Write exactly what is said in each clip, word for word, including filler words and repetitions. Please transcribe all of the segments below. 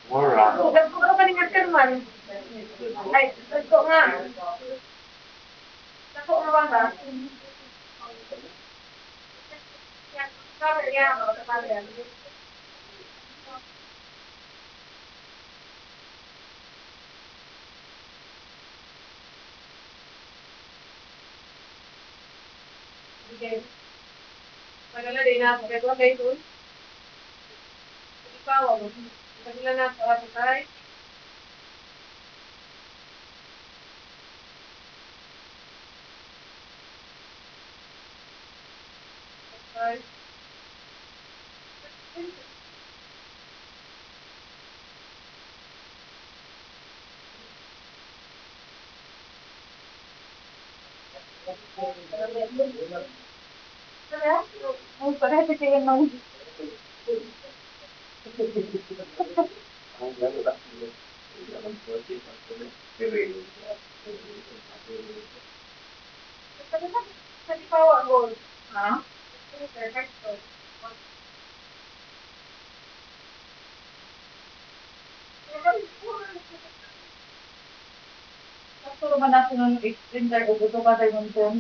Alright. Nagkuha ka ni Mister Man. Ay, nagkuha nga. Nagkuha nga ba? Sabi niya ako, sabi niya. Sige. Magala din ako. Kaya ko kayo doon. Ikaw, magala na ako. Ako tayo. Ay, parece que no. Ha? Sakto man ako ng extender o gusto ka tayo ng phone.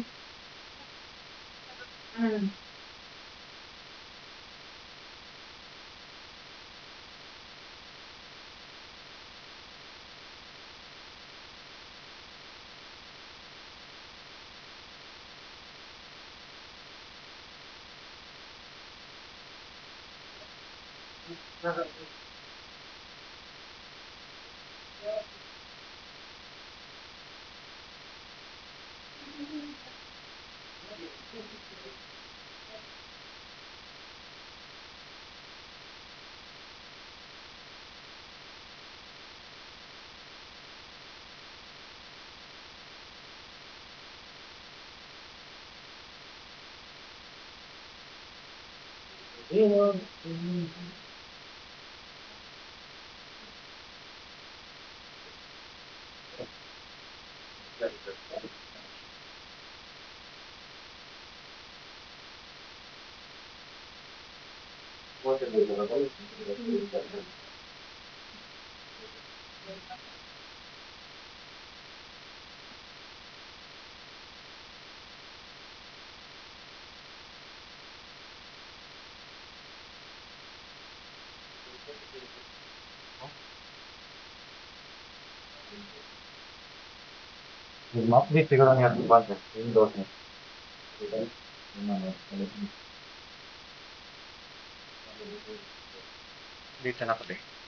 Hmm. Ma-update siguro niya sa budget. Windows niya. Yung ano, update na ako eh.